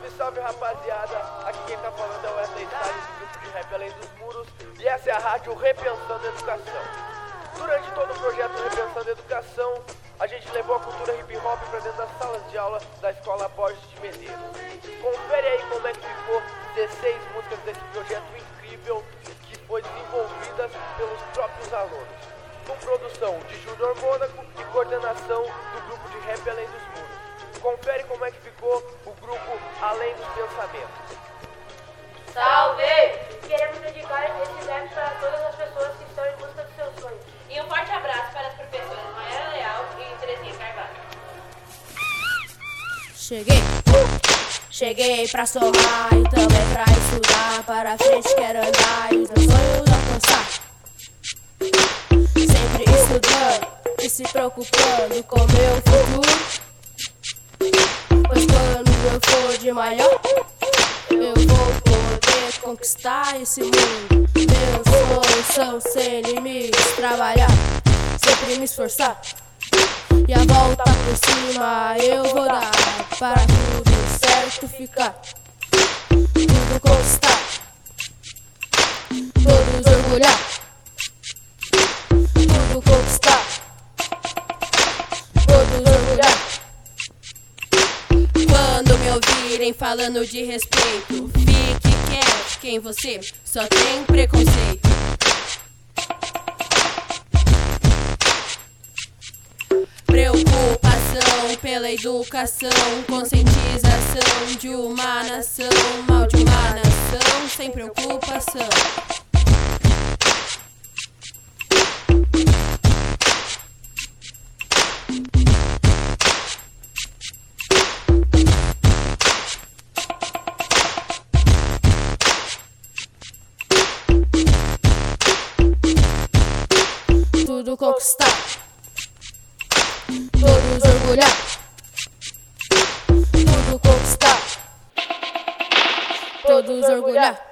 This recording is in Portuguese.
Salve, salve rapaziada, aqui quem tá falando é o Wesley Salles do grupo de rap Além dos Muros e essa é a rádio Repensando Educação. Durante todo o projeto Repensando Educação, a gente levou a cultura hip hop pra dentro das salas de aula da Escola Borges de Medeiros. Confere aí como é que ficou 16 músicas desse projeto incrível que foi desenvolvidas pelos próprios alunos, com produção de Júnior Mônaco e coordenação do grupo de rap Além dos Muros. Confere como é que ficou o grupo Além dos Pensamentos. Salve! Queremos dedicar esse rap para todas as pessoas que estão em busca dos seus sonhos. E um forte abraço para as professoras Maera Leal e Terezinha Carvalho. Cheguei pra somar e também pra estudar. Para frente quero andar e os meus sonhos alcançar. Sempre estudando e se preocupando com meu futuro. Pois quando eu for de maior, eu vou poder conquistar esse mundo. Meus sonhos são ser inimigos, trabalhar, sempre me esforçar. E a volta por cima eu vou dar, para tudo certo ficar, tudo conquistar, todos orgulhar, tudo conquistar, todos orgulhar. Quando me ouvirem falando de respeito, fique quieto, quem você só tem preconceito. Preocupação pela educação, conscientização de uma nação, mal de uma nação sem preocupação. Tudo conquistar, todos orgulhar, tudo conquistar, todos orgulhar.